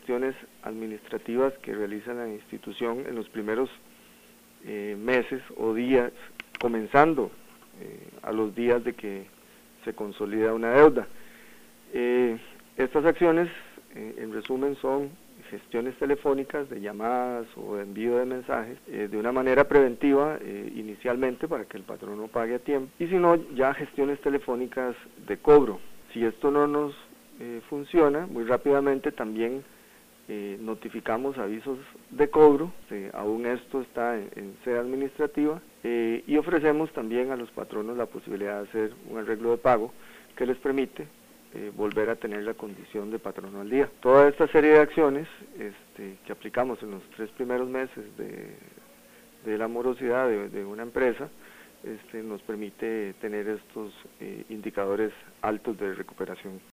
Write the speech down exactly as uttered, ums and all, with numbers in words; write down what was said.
gestiones administrativas que realiza la institución en los primeros eh, meses o días, comenzando eh, a los días de que se consolida una deuda. Eh, estas acciones, eh, en resumen, son gestiones telefónicas de llamadas o de envío de mensajes eh, de una manera preventiva eh, inicialmente para que el patrono pague a tiempo, y si no, ya gestiones telefónicas de cobro. Si esto no nos eh, funciona, muy rápidamente también eh, notificamos avisos de cobro, eh, aún esto está en, en sede administrativa, eh, y ofrecemos también a los patronos la posibilidad de hacer un arreglo de pago que les permite Eh, volver a tener la condición de patrono al día. Toda esta serie de acciones este, que aplicamos en los tres primeros meses de, de la morosidad de, de una empresa este, nos permite tener estos eh, indicadores altos de recuperación.